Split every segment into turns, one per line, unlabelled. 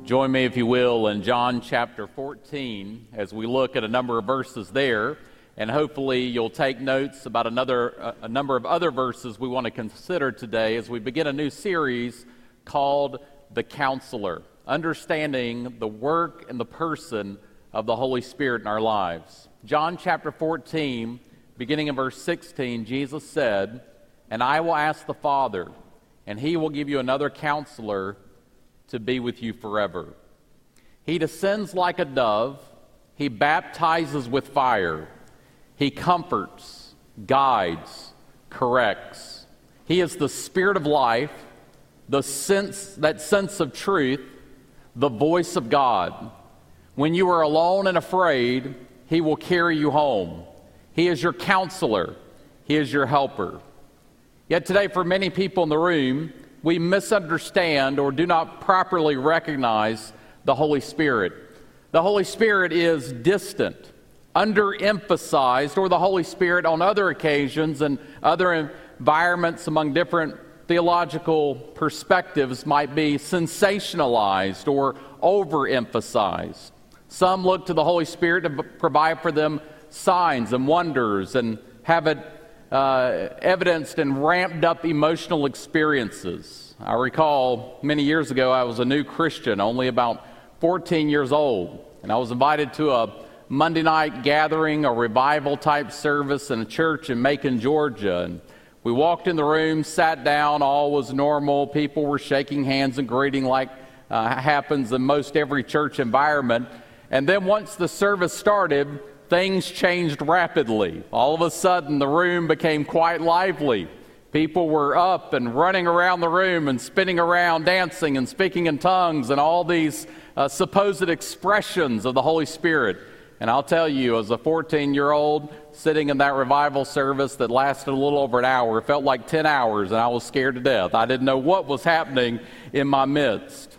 Join me, if you will, in John chapter 14 as we look at a number of verses there, and hopefully you'll take notes about a number of other verses we want to consider today as we begin a new series called The Counselor, understanding the work and the person of the Holy Spirit in our lives. John chapter 14, beginning in verse 16, Jesus said, "And I will ask the Father, and he will give you another counselor to be with you forever. He descends like a dove. He baptizes with fire. He comforts, guides, corrects. He is the Spirit of life, that sense of truth, the voice of God. When you are alone and afraid, he will carry you home. He is your counselor. He is your helper." Yet today, for many people in the room, we misunderstand or do not properly recognize the Holy Spirit. The Holy Spirit is distant, underemphasized, or the Holy Spirit on other occasions and other environments among different theological perspectives might be sensationalized or overemphasized. Some look to the Holy Spirit to provide for them signs and wonders and have it evidenced in ramped up emotional experiences. I recall many years ago I was a new Christian, only about 14 years old, and I was invited to a Monday night gathering, a revival type service in a church in Macon, Georgia. And we walked in the room, sat down, all was normal. People were shaking hands and greeting like happens in most every church environment. And then once the service started, things changed rapidly. All of a sudden, the room became quite lively. People were up and running around the room and spinning around, dancing and speaking in tongues and all these supposed expressions of the Holy Spirit. And I'll tell you, as a 14-year-old sitting in that revival service that lasted a little over an hour, it felt like 10 hours, and I was scared to death. I didn't know what was happening in my midst.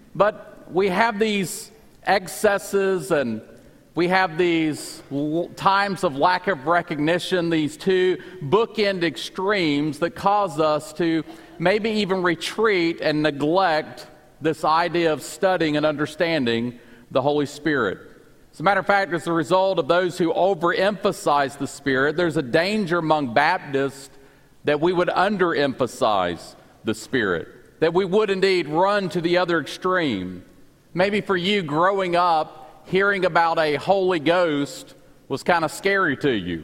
But we have these excesses and we have these times of lack of recognition, these two bookend extremes that cause us to maybe even retreat and neglect this idea of studying and understanding the Holy Spirit. As a matter of fact, as a result of those who overemphasize the Spirit, there's a danger among Baptists that we would underemphasize the Spirit, that we would indeed run to the other extreme. Maybe for you growing up, hearing about a Holy Ghost was kind of scary to you.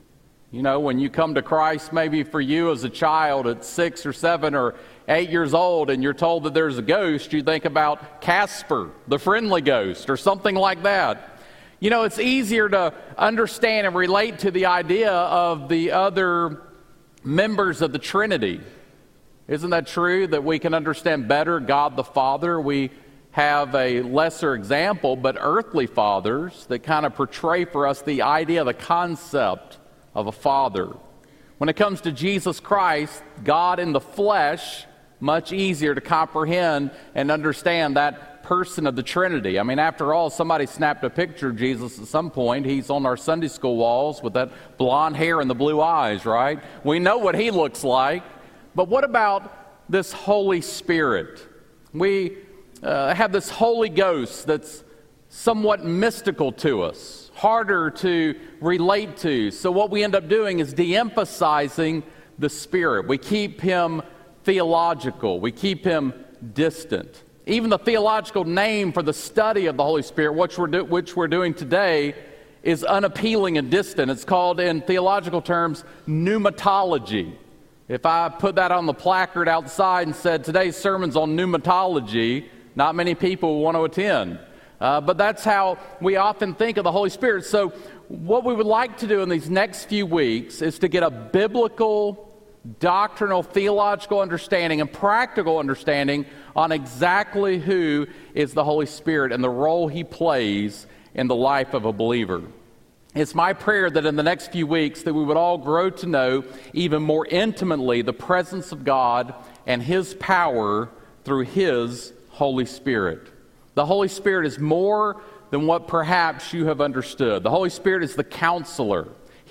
You know, when you come to Christ, maybe for you as a child at 6 or 7 or 8 years old and you're told that there's a ghost, you think about Casper, the friendly ghost, or something like that. You know, it's easier to understand and relate to the idea of the other members of the Trinity. Isn't that true, that we can understand better God the Father? We have a lesser example, but earthly fathers that kind of portray for us the idea, the concept of a father. When it comes to Jesus Christ, God in the flesh, much easier to comprehend and understand that person of the Trinity. I mean, after all, somebody snapped a picture of Jesus at some point. He's on our Sunday school walls with that blonde hair and the blue eyes, right? We know what he looks like. But what about this Holy Spirit? We have this Holy Ghost that's somewhat mystical to us, harder to relate to. So what we end up doing is de-emphasizing the Spirit. We keep him theological. We keep him distant. Even the theological name for the study of the Holy Spirit, which we're doing today, is unappealing and distant. It's called, in theological terms, pneumatology. If I put that on the placard outside and said, today's sermon's on pneumatology, not many people want to attend. But that's how we often think of the Holy Spirit. So what we would like to do in these next few weeks is to get a biblical, doctrinal, theological understanding and practical understanding on exactly who is the Holy Spirit and the role he plays in the life of a believer. It's my prayer that in the next few weeks that we would all grow to know even more intimately the presence of God and his power through his Holy Spirit. The Holy Spirit is more than what perhaps you have understood. The Holy Spirit is the counselor.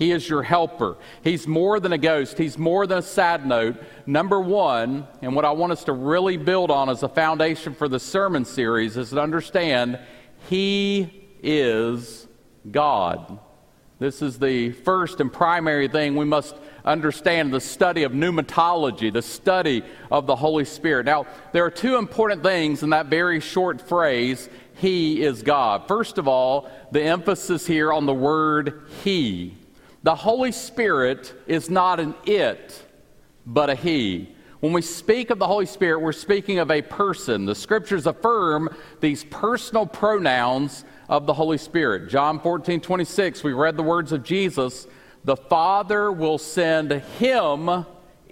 He is your helper. He's more than a ghost. He's more than a sad note. Number one, and what I want us to really build on as a foundation for the sermon series, is to understand He is God. This is the first and primary thing we must understand, the study of pneumatology, the study of the Holy Spirit. Now, there are two important things in that very short phrase, He is God. First of all, the emphasis here on the word He. The Holy Spirit is not an it, but a He. When we speak of the Holy Spirit, we're speaking of a person. The Scriptures affirm these personal pronouns of the Holy Spirit. John 14:26, we read the words of Jesus, "The Father will send Him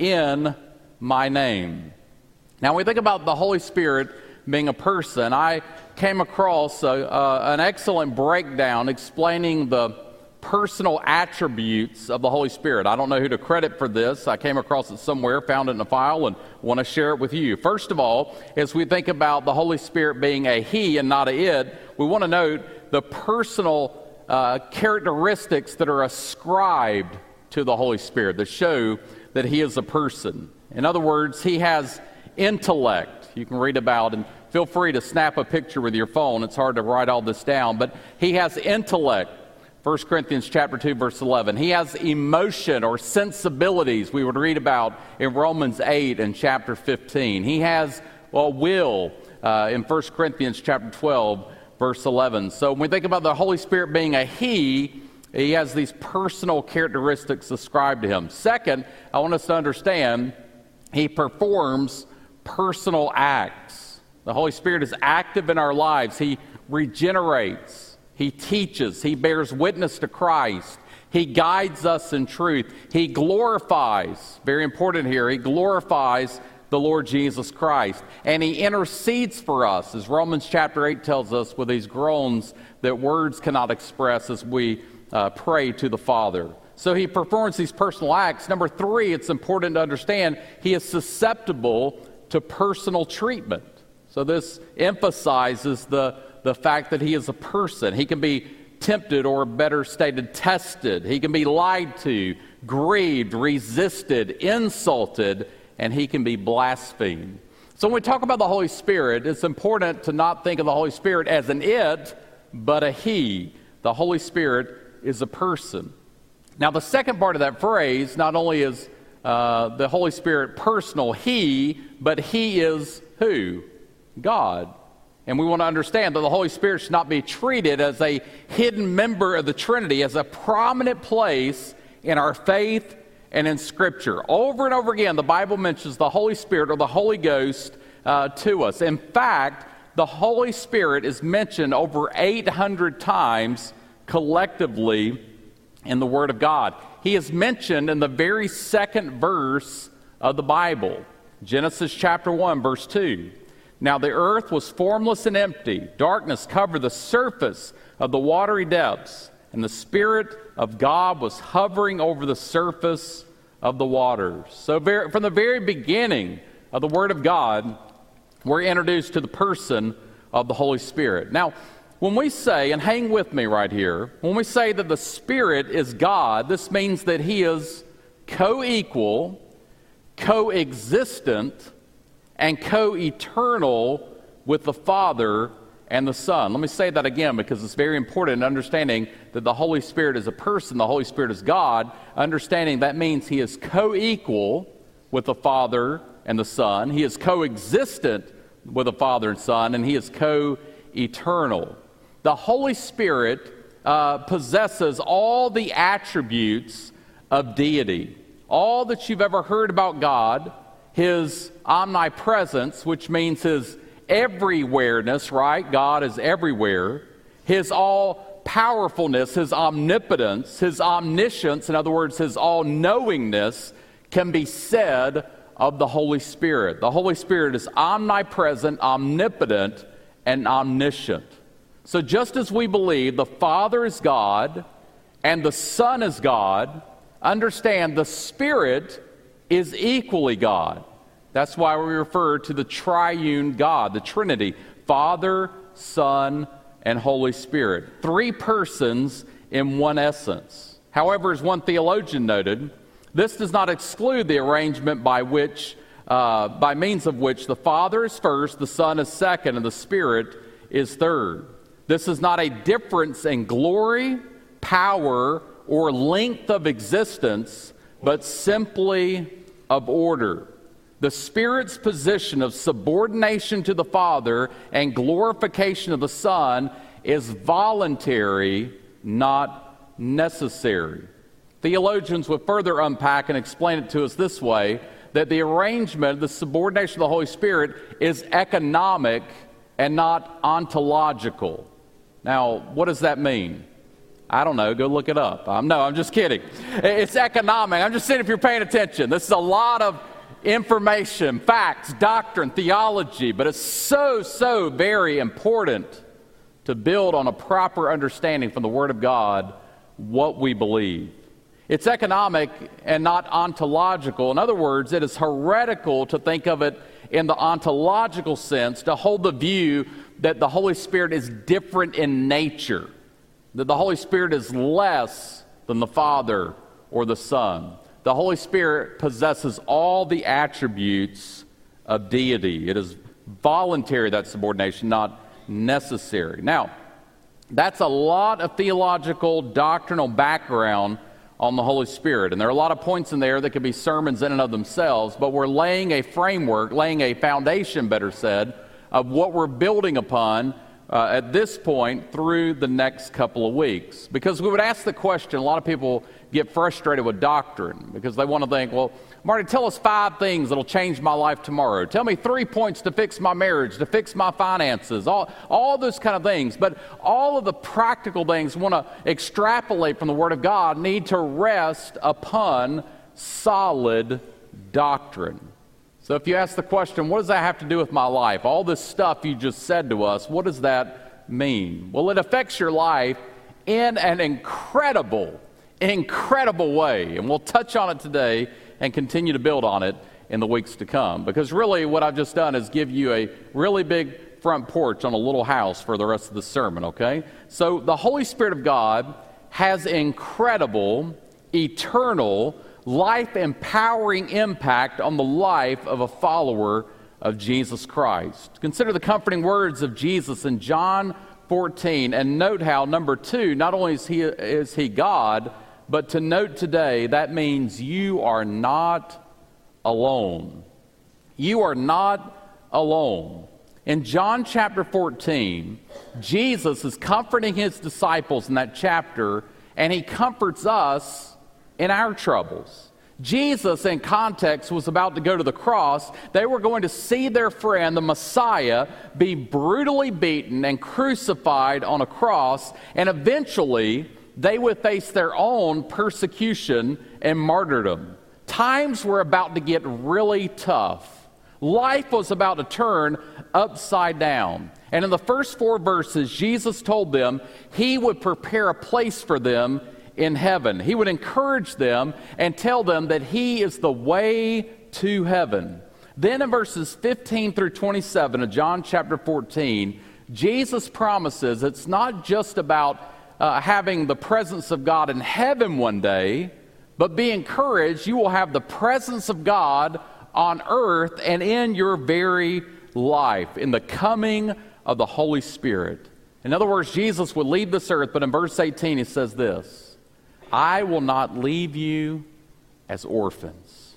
in my name." Now, when we think about the Holy Spirit being a person, I came across an excellent breakdown explaining the personal attributes of the Holy Spirit. I don't know who to credit for this. I came across it somewhere, found it in a file, and want to share it with you. First of all, as we think about the Holy Spirit being a He and not a it, we want to note the personal characteristics that are ascribed to the Holy Spirit that show that He is a person. In other words, He has intellect. You can read about, and feel free to snap a picture with your phone. It's hard to write all this down, but He has intellect. 1 Corinthians chapter 2, verse 11. He has emotion or sensibilities we would read about in Romans 8 and chapter 15. He has will in 1 Corinthians chapter 12, verse 11. So when we think about the Holy Spirit being a He has these personal characteristics ascribed to Him. Second, I want us to understand He performs personal acts. The Holy Spirit is active in our lives. He regenerates. He teaches. He bears witness to Christ. He guides us in truth. He glorifies, very important here, He glorifies the Lord Jesus Christ. And He intercedes for us, as Romans chapter 8 tells us, with these groans that words cannot express as we pray to the Father. So He performs these personal acts. Number three, it's important to understand He is susceptible to personal treatment. So this emphasizes the fact that He is a person. He can be tempted, or better stated, tested. He can be lied to, grieved, resisted, insulted, and He can be blasphemed. So when we talk about the Holy Spirit, it's important to not think of the Holy Spirit as an it, but a He. The Holy Spirit is a person. Now, the second part of that phrase, not only is the Holy Spirit personal, He, but He is who? God. And we want to understand that the Holy Spirit should not be treated as a hidden member of the Trinity, as a prominent place in our faith and in Scripture. Over and over again, the Bible mentions the Holy Spirit or the Holy Ghost to us. In fact, the Holy Spirit is mentioned over 800 times collectively in the Word of God. He is mentioned in the very second verse of the Bible, Genesis chapter 1, verse 2. Now the earth was formless and empty. Darkness covered the surface of the watery depths, and the Spirit of God was hovering over the surface of the waters. So from the very beginning of the Word of God, we're introduced to the person of the Holy Spirit. Now, when we say, and hang with me right here, when we say that the Spirit is God, this means that He is co-equal, co-existent, and co-eternal with the Father and the Son. Let me say that again, because it's very important in understanding that the Holy Spirit is a person, the Holy Spirit is God. Understanding that means He is co-equal with the Father and the Son. He is co-existent with the Father and Son, and He is co-eternal. The Holy Spirit possesses all the attributes of deity. All that you've ever heard about God, His omnipresence, which means His everywhereness, right? God is everywhere. His all-powerfulness, His omnipotence, His omniscience, in other words, His all-knowingness, can be said of the Holy Spirit. The Holy Spirit is omnipresent, omnipotent, and omniscient. So just as we believe the Father is God and the Son is God, understand the Spirit is equally God. That's why we refer to the triune God, the Trinity, Father, Son, and Holy Spirit. Three persons in one essence. However, as one theologian noted, this does not exclude the arrangement by means of which the Father is first, the Son is second, and the Spirit is third. This is not a difference in glory, power, or length of existence, but simply of order. The Spirit's position of subordination to the Father and glorification of the Son is voluntary, not necessary. Theologians would further unpack and explain it to us this way, that the arrangement, the subordination of the Holy Spirit, is economic and not ontological. Now, what does that mean? I don't know. Go look it up. I'm just kidding. It's economic. I'm just saying if you're paying attention. This is a lot of information, facts, doctrine, theology, but it's so very important to build on a proper understanding from the Word of God what we believe. It's economic and not ontological. In other words, it is heretical to think of it in the ontological sense, to hold the view that the Holy Spirit is different in nature, that the Holy Spirit is less than the Father or the Son. The Holy Spirit possesses all the attributes of deity. It is voluntary, that subordination, not necessary. Now, that's a lot of theological, doctrinal background on the Holy Spirit. And there are a lot of points in there that could be sermons in and of themselves, but we're laying a framework, laying a foundation, better said, of what we're building upon at this point through the next couple of weeks. Because we would ask the question, a lot of people get frustrated with doctrine because they want to think, well, Marty, tell us 5 things that'll change my life tomorrow. Tell me 3 points to fix my marriage, to fix my finances, all those kind of things. But all of the practical things we want to extrapolate from the Word of God need to rest upon solid doctrine. So if you ask the question, what does that have to do with my life? All this stuff you just said to us, what does that mean? Well, it affects your life in an incredible way. And we'll touch on it today and continue to build on it in the weeks to come. Because really what I've just done is give you a really big front porch on a little house for the rest of the sermon, okay? So the Holy Spirit of God has incredible, eternal, life-empowering impact on the life of a follower of Jesus Christ. Consider the comforting words of Jesus in John 14, and note how, number 2, not only is he God, but to note today, that means you are not alone. You are not alone. In John chapter 14, Jesus is comforting his disciples in that chapter, and he comforts us in our troubles. Jesus, in context, was about to go to the cross. They were going to see their friend, the Messiah, be brutally beaten and crucified on a cross, and eventually they would face their own persecution and martyrdom. Times were about to get really tough. Life was about to turn upside down. And in the first 4 verses, Jesus told them he would prepare a place for them in heaven. He would encourage them and tell them that he is the way to heaven. Then in verses 15 through 27 of John chapter 14, Jesus promises it's not just about having the presence of God in heaven one day, but be encouraged, you will have the presence of God on earth and in your very life, in the coming of the Holy Spirit. In other words, Jesus would leave this earth, but in verse 18 he says this, I will not leave you as orphans.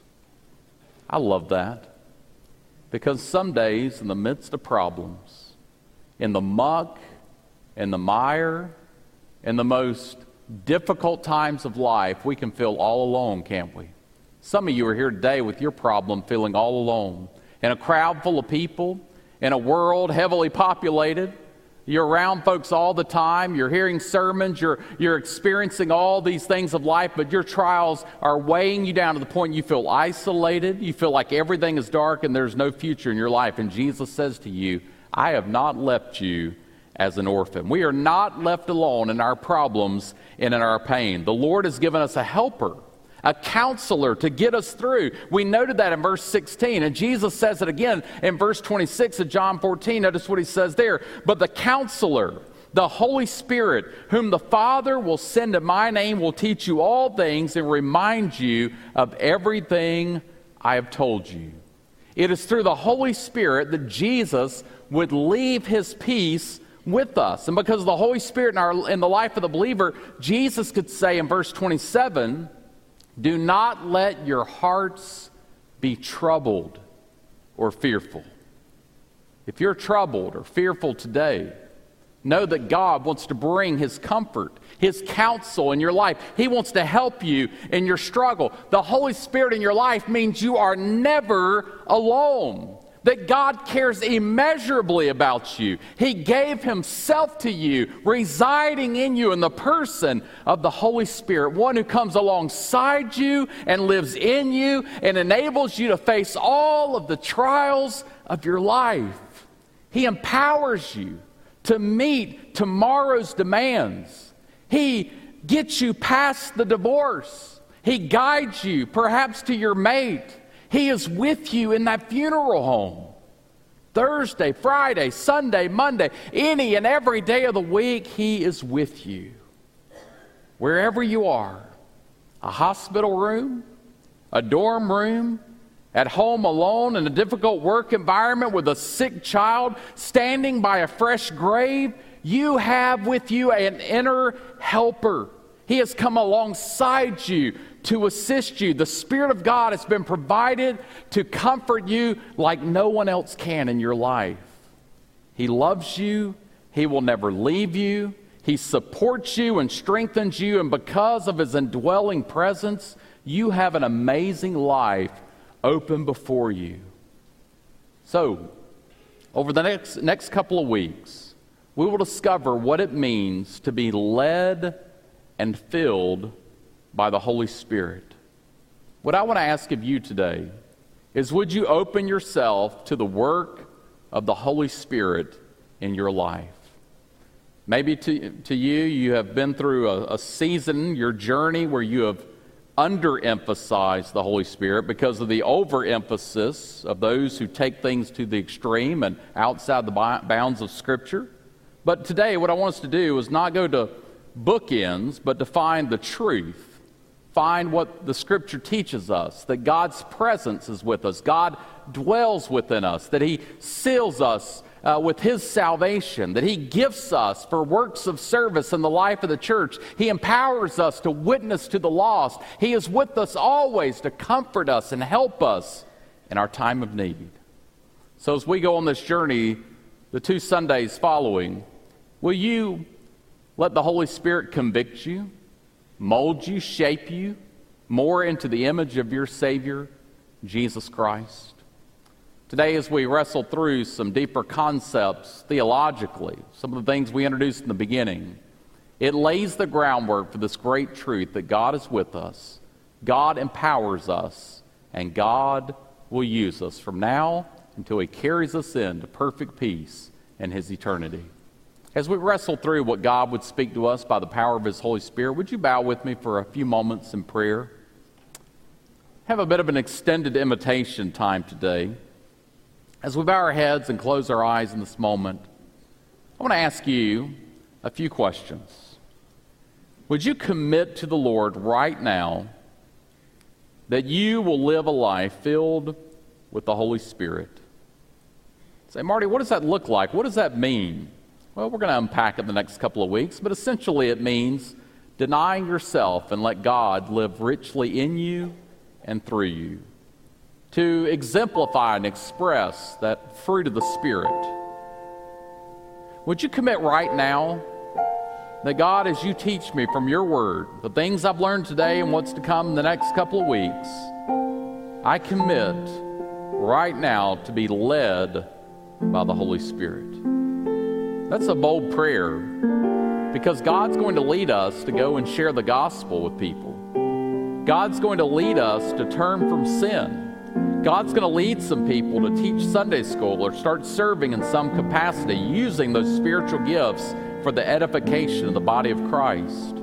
I love that. Because some days, in the midst of problems, in the muck, in the mire, in the most difficult times of life, we can feel all alone, can't we? Some of you are here today with your problem feeling all alone. In a crowd full of people, in a world heavily populated, you're around folks all the time, you're hearing sermons, you're experiencing all these things of life, but your trials are weighing you down to the point you feel isolated, you feel like everything is dark and there's no future in your life. And Jesus says to you, I have not left you as an orphan. We are not left alone in our problems and in our pain. The Lord has given us a helper, a counselor to get us through. We noted that in verse 16, and Jesus says it again in verse 26 of John 14. Notice what he says there. But the counselor, The Holy Spirit, whom the Father will send in my name, will teach you all things and remind you of everything I have told you. It is through the Holy Spirit that Jesus would leave his peace with us. And because of the Holy Spirit in the life of the believer, Jesus could say in verse 27, do not let your hearts be troubled or fearful. If you're troubled or fearful today, know that God wants to bring his comfort, his counsel in your life. He wants to help you in your struggle. The Holy Spirit in your life means you are never alone, that God cares immeasurably about you. He gave himself to you, residing in you in the person of the Holy Spirit, one who comes alongside you and lives in you and enables you to face all of the trials of your life. He empowers you to meet tomorrow's demands. He gets you past the divorce. He guides you perhaps to your mate. He is with you in that funeral home. Thursday, Friday, Sunday, Monday, any and every day of the week, he is with you. Wherever you are, a hospital room, a dorm room, at home alone in a difficult work environment with a sick child, standing by a fresh grave, you have with you an inner helper. He has come alongside you to assist you. The Spirit of God has been provided to comfort you like no one else can in your life. He loves you. He will never leave you. He supports you and strengthens you, and because of his indwelling presence, you have an amazing life open before you. So, over the next couple of weeks, we will discover what it means to be led and filled by the Holy Spirit. What I want to ask of you today is, would you open yourself to the work of the Holy Spirit in your life? Maybe to you have been through a season, your journey, where you have underemphasize the Holy Spirit because of the overemphasis of those who take things to the extreme and outside the bounds of Scripture. But today, what I want us to do is not go to bookends, but to find the truth. Find what the Scripture teaches us, that God's presence is with us. God dwells within us, that he seals us with his salvation, that he gifts us for works of service in the life of the church. He empowers us to witness to the lost. He is with us always to comfort us and help us in our time of need. So as we go on this journey, the 2 Sundays following, will you let the Holy Spirit convict you, mold you, shape you more into the image of your Savior, Jesus Christ? Today, as we wrestle through some deeper concepts theologically, some of the things we introduced in the beginning, it lays the groundwork for this great truth that God is with us, God empowers us, and God will use us from now until he carries us into perfect peace in his eternity. As we wrestle through what God would speak to us by the power of his Holy Spirit, would you bow with me for a few moments in prayer? Have a bit of an extended invitation time today. As we bow our heads and close our eyes in this moment, I want to ask you a few questions. Would you commit to the Lord right now that you will live a life filled with the Holy Spirit? Say, Marty, what does that look like? What does that mean? Well, we're going to unpack it the next couple of weeks, but essentially it means denying yourself and let God live richly in you and through you, to exemplify and express that fruit of the Spirit. Would you commit right now that God, as you teach me from your word, the things I've learned today and what's to come in the next couple of weeks, I commit right now to be led by the Holy Spirit. That's a bold prayer, because God's going to lead us to go and share the gospel with people. God's going to lead us to turn from sin. God's going to lead some people to teach Sunday school or start serving in some capacity, using those spiritual gifts for the edification of the body of Christ.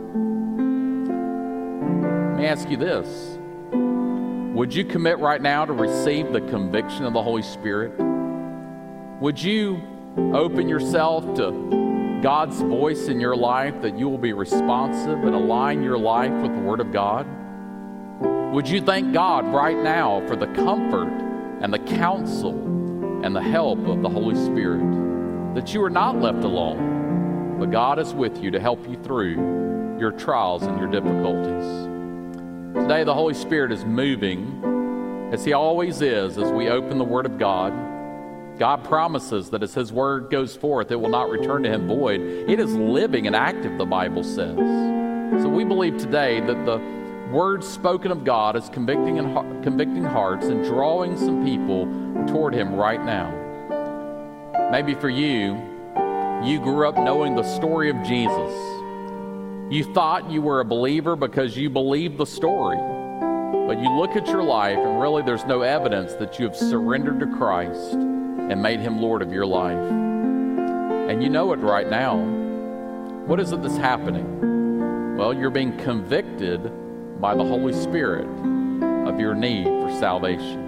Let me ask you this. Would you commit right now to receive the conviction of the Holy Spirit? Would you open yourself to God's voice in your life, that you will be responsive and align your life with the Word of God? Would you thank God right now for the comfort and the counsel and the help of the Holy Spirit, that you are not left alone, but God is with you to help you through your trials and your difficulties? Today, the Holy Spirit is moving, as He always is, as we open the Word of God. God promises that as His Word goes forth, it will not return to Him void. It is living and active, the Bible says. So we believe today that the Word spoken of God is convicting hearts and drawing some people toward Him right now. Maybe for you, you grew up knowing the story of Jesus. You thought you were a believer because you believed the story. But you look at your life and really there's no evidence that you have surrendered to Christ and made Him Lord of your life. And you know it right now. What is it that's happening? Well, you're being convicted by the Holy Spirit of your need for salvation.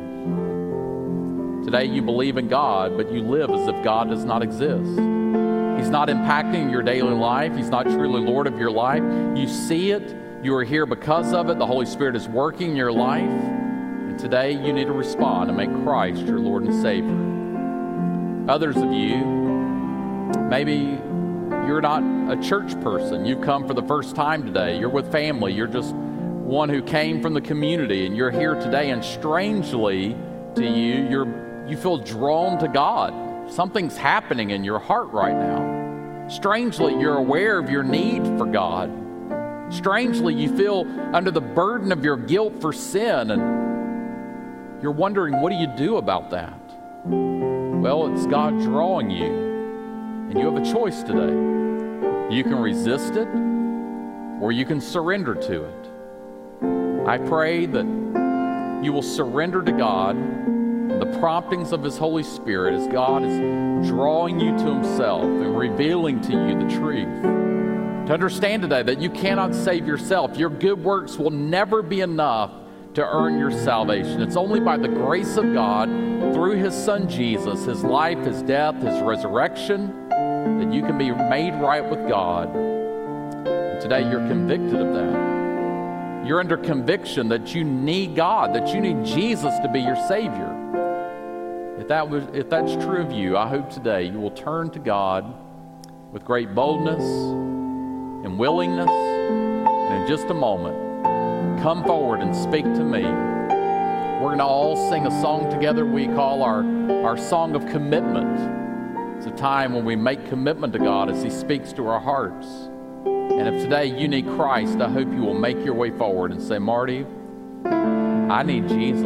Today you believe in God, but you live as if God does not exist. He's not impacting your daily life. He's not truly Lord of your life. You see it. You are here because of it. The Holy Spirit is working in your life. And today you need to respond and make Christ your Lord and Savior. Others of you, maybe you're not a church person. You've come for the first time today. You're with family. You're just one who came from the community, and you're here today, and strangely to you, you feel drawn to God. Something's happening in your heart right now. Strangely, you're aware of your need for God. Strangely, you feel under the burden of your guilt for sin, and you're wondering, what do you do about that? Well, it's God drawing you, and you have a choice today. You can resist it, or you can surrender to it. I pray that you will surrender to God and the promptings of His Holy Spirit as God is drawing you to Himself and revealing to you the truth. To understand today that you cannot save yourself. Your good works will never be enough to earn your salvation. It's only by the grace of God, through His Son Jesus, His life, His death, His resurrection, that you can be made right with God. And today you're convicted of that. You're under conviction that you need God, that you need Jesus to be your Savior. If that's true of you, I hope today you will turn to God with great boldness and willingness, and in just a moment, come forward and speak to me. We're going to all sing a song together we call our song of commitment. It's a time when we make commitment to God as He speaks to our hearts. And if today you need Christ, I hope you will make your way forward and say, Marty, I need Jesus.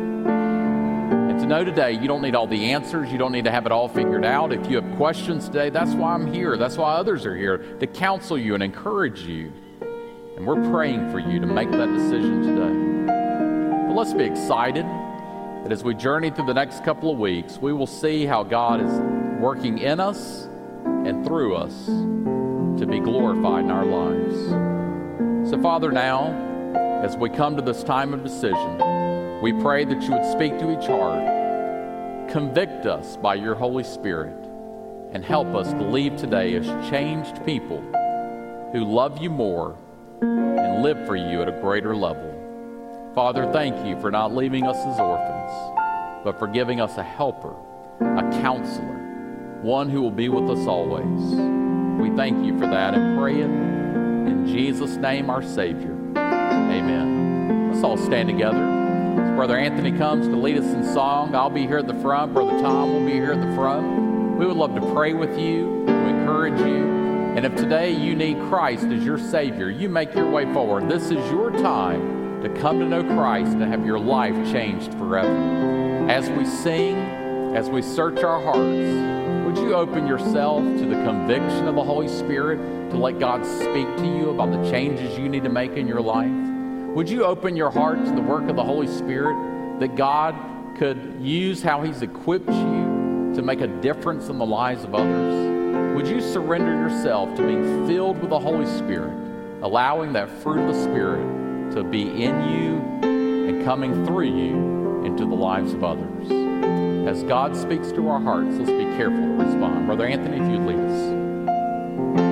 And to know today, you don't need all the answers. You don't need to have it all figured out. If you have questions today, that's why I'm here. That's why others are here, to counsel you and encourage you. And we're praying for you to make that decision today. But let's be excited that as we journey through the next couple of weeks, we will see how God is working in us and through us to be glorified in our lives. So, Father, now, as we come to this time of decision, we pray that you would speak to each heart, convict us by your Holy Spirit, and help us to leave today as changed people who love you more and live for you at a greater level. Father, thank you for not leaving us as orphans, but for giving us a helper, a counselor, one who will be with us always. We thank you for that and pray it in Jesus' name, our Savior. Amen. Let's all stand together. As Brother Anthony comes to lead us in song, I'll be here at the front. Brother Tom will be here at the front. We would love to pray with you, to encourage you. And if today you need Christ as your Savior, you make your way forward. This is your time to come to know Christ and have your life changed forever. As we sing, as we search our hearts, would you open yourself to the conviction of the Holy Spirit to let God speak to you about the changes you need to make in your life? Would you open your heart to the work of the Holy Spirit, that God could use how He's equipped you to make a difference in the lives of others? Would you surrender yourself to being filled with the Holy Spirit, allowing that fruit of the Spirit to be in you and coming through you into the lives of others? As God speaks to our hearts, let's be careful to respond. Brother Anthony, if you'd lead us.